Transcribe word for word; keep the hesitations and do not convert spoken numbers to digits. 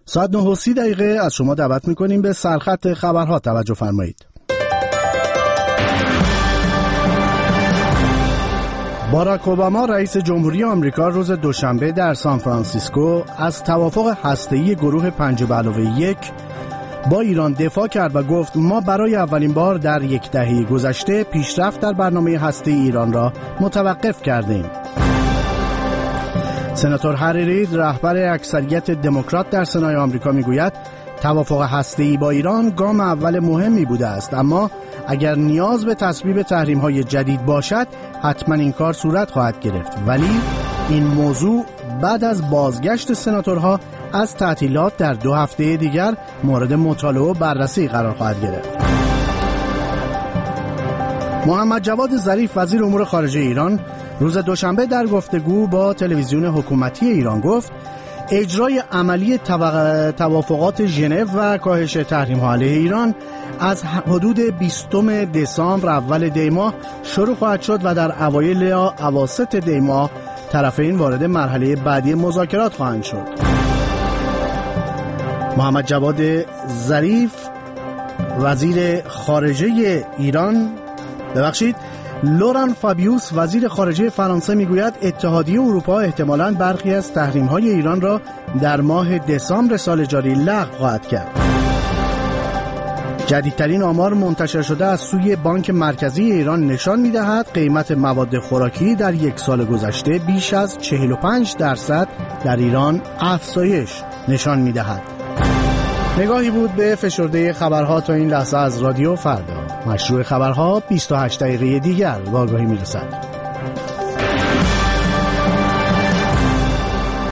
ساعت نه و سی دقیقه از شما دعوت میکنیم به سرخط خبرها توجه فرمایید. باراک اوباما رئیس جمهوری آمریکا روز دوشنبه در سان فرانسیسکو از توافق هسته‌ای گروه پنج به علاوه یک با ایران دفاع کرد و گفت ما برای اولین بار در یک دهه گذشته پیشرفت در برنامه هسته‌ای ایران را متوقف کردیم. سناتور هری رید رهبر اکثریت دموکرات در سنای آمریکا میگوید توافق هسته‌ای با ایران گام اول مهمی بوده است، اما اگر نیاز به تصویب تحریم‌های جدید باشد حتما این کار صورت خواهد گرفت، ولی این موضوع بعد از بازگشت سناتورها از تعطیلات در دو هفته دیگر مورد مطالعه و بررسی قرار خواهد گرفت. محمد جواد ظریف وزیر امور خارجه ایران روز دوشنبه در گفتگو با تلویزیون حکومتی ایران گفت اجرای عملی توافقات ژنو و کاهش تحریم‌ها علیه ایران از حدود بیستم دسامبر اول دی ماه شروع خواهد شد و در اوایل یا اواسط دی ماه طرفین وارد مرحله بعدی مذاکرات خواهند شد. محمد جواد ظریف وزیر خارجه ایران ببخشید لوران فابیوس وزیر خارجه فرانسه میگوید اتحادیه اروپا احتمالاً برخی از تحریم‌های ایران را در ماه دسامبر سال جاری لغو خواهد کرد. جدیدترین آمار منتشر شده از سوی بانک مرکزی ایران نشان می‌دهد قیمت مواد خوراکی در یک سال گذشته بیش از چهل و پنج درصد در ایران افزایش نشان می‌دهد. نگاهی بود به فشرده خبرها تا این لحظه از رادیو فردا. مشروع خبرها بیست و هشت دقیقه دیگر با آگاهی میرسد.